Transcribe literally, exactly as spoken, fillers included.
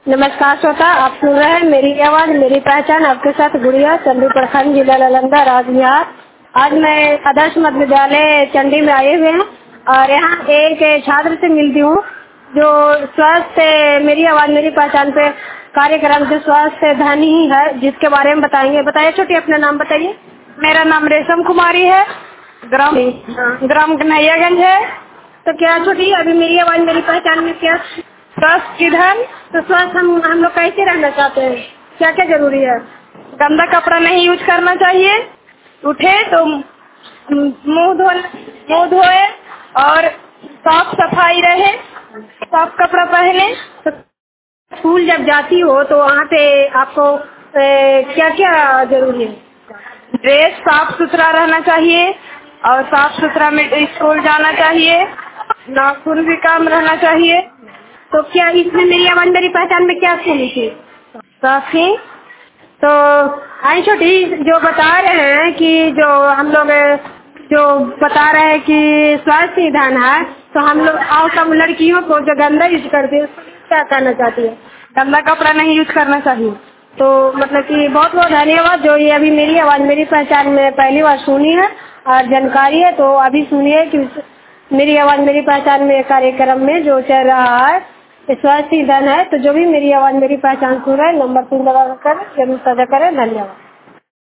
नमस्कार श्रोता, आप सुन रहे हैं मेरी आवाज मेरी पहचान। आपके साथ गुड़िया, चंडी प्रखंड, जिला नालंदा, राज्य बिहार। आज मैं आदर्श मध्य विद्यालय चंडी में आए हुए हैं और यहाँ एक छात्र से मिलती हूँ जो स्वास्थ्य मेरी आवाज मेरी पहचान पे कार्यक्रम जो स्वास्थ्य धन ही है, जिसके बारे में बताएंगे। बताइए छोटी, अपना नाम बताइए। मेरा नाम रेशम कुमारी है, ग्राम ग्राम कन्हैयागंज है। तो क्या छोटी, अभी मेरी आवाज मेरी पहचान में क्या स्वास्थ्य की धन, तो स्वास्थ्य हम हम लोग कैसे रहना चाहते हैं, क्या क्या जरूरी है? गंदा कपड़ा नहीं यूज करना चाहिए, उठे तो मुंह धो मुंह धोए और साफ सफाई रहे, साफ कपड़ा पहने। तो स्कूल जब जाती हो तो वहाँ पे आपको क्या क्या जरूरी है? ड्रेस साफ सुथरा रहना चाहिए और साफ सुथरा में स्कूल जाना चाहिए, नाखून भी काम रहना चाहिए। तो क्या इसमें मेरी आवाज मेरी पहचान में क्या सुनी थी? काफी तो आई छोटी, जो बता रहे हैं कि जो हम लोग जो बता रहे हैं कि स्वास्थ्य विधान है, तो हम लोग और सब लड़कियों को जो गंदा यूज करती है क्या करना चाहती है? गंदा कपड़ा नहीं यूज करना चाहिए। तो मतलब कि बहुत बहुत धन्यवाद जो ये अभी मेरी आवाज मेरी पहचान में पहली बार सुनी है और जानकारी है। तो अभी सुनिए कि मेरी आवाज मेरी पहचान में कार्यक्रम में जो चल रहा है स्वास्थ्य धन है, तो जो भी मेरी आवाज मेरी पहचान सुन रहा है नंबर तीन दबा कर जरूर साझा करें। धन्यवाद।